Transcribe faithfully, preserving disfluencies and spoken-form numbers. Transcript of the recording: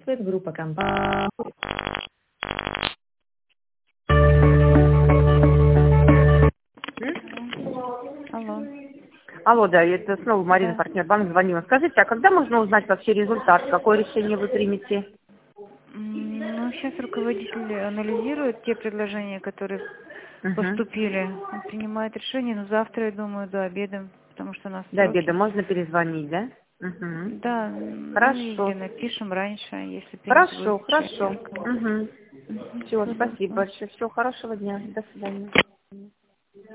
Здравствует, группа компании. Алло. Алло, да, это снова Марина, Да. партнер банк, звонила. Скажите, а когда можно узнать вообще результат? Какое решение вы примете? М, Ну, сейчас руководитель анализирует те предложения, которые Угу. поступили. Он принимает решение, но завтра, я думаю, до обеда, потому что у нас До обеда сроки. можно перезвонить, да? Угу. Да, ну или Хорошо. напишем раньше, если принято будет Хорошо, в хорошо. четверг. Угу. Мгм. Все, Всего спасибо доброго. большое. Всего хорошего дня. До свидания.